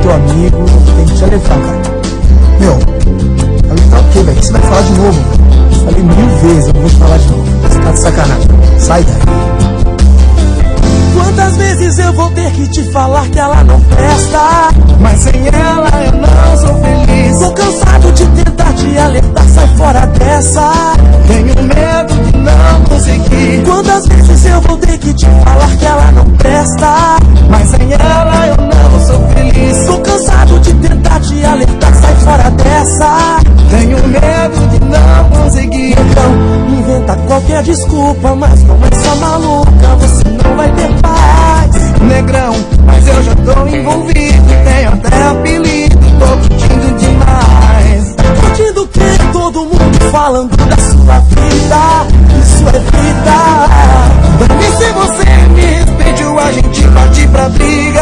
teu amigo, tem que te alertar, cara. Meu, alertar o quê, velho? Você vai falar de novo? Falei 1000 vezes, eu não vou te falar de novo. Você tá de sacanagem. Sai daí. Quantas vezes eu vou ter que te falar que ela não presta? Mas sem ela eu não sou feliz. Tô cansado de tentar te alertar, sai fora dessa. Tenho medo de não conseguir. Quantas vezes eu vou ter que te falar que ela não presta? Mas sem ela eu não sou feliz. Tô cansado de tentar te alertar, sai fora dessa. Tenho medo de não conseguir. Então inventa qualquer desculpa, mas com essa maluca você não vai ter paz. Negrão, mas eu já tô envolvido, tenho até apelido, tô curtindo demais. Curtindo o que? Todo mundo falando da sua vida. Isso é vida. E se você me respeite, a gente parte pra briga.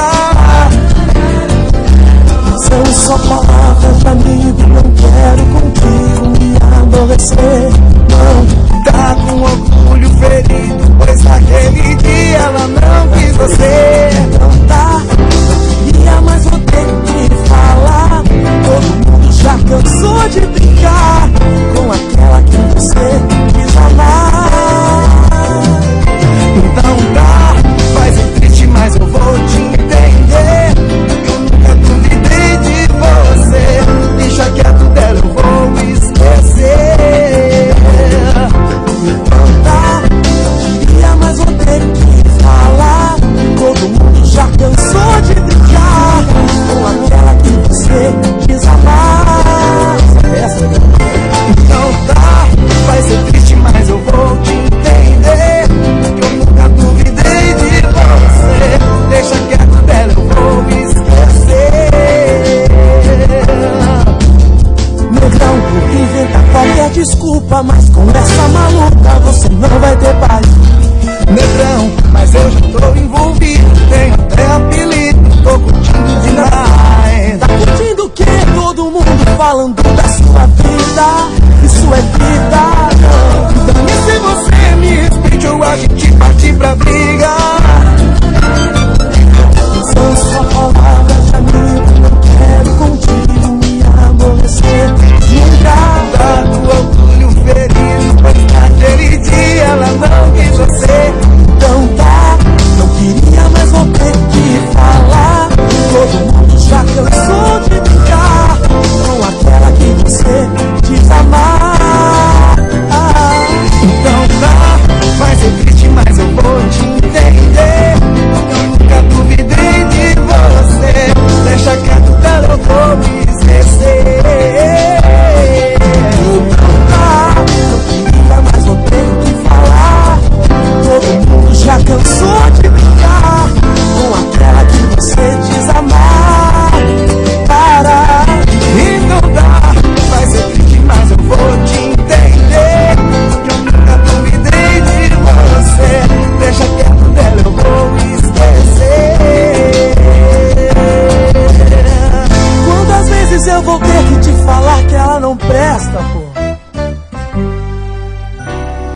São só palavras de amigo, não quero contigo me aborrecer. Não, tá com orgulho ferido, pois naquele dia ela não quis você. não tá, mas vou ter que falar. Todo mundo já cansou de brincar com aquela que você quis amar. Então tá, vai ser triste, mas eu vou te entender. Eu nunca duvidei de você. Deixa quieto dela, eu vou esquecer. Então tá, mas vou ter que falar. Todo mundo já cansou de brincar com aquela que você quis amar. Então tá, vai ser triste, mas eu vou te entender. Eu nunca duvidei de você. Deixa quieto dela, eu vou esquecer. Negrão, inventa qualquer desculpa, mas com essa maluca você não vai ter paz. Negrão, mas eu já tô envolvido, tenho até apelido, tô curtindo demais. Tá curtindo o que? Todo mundo falando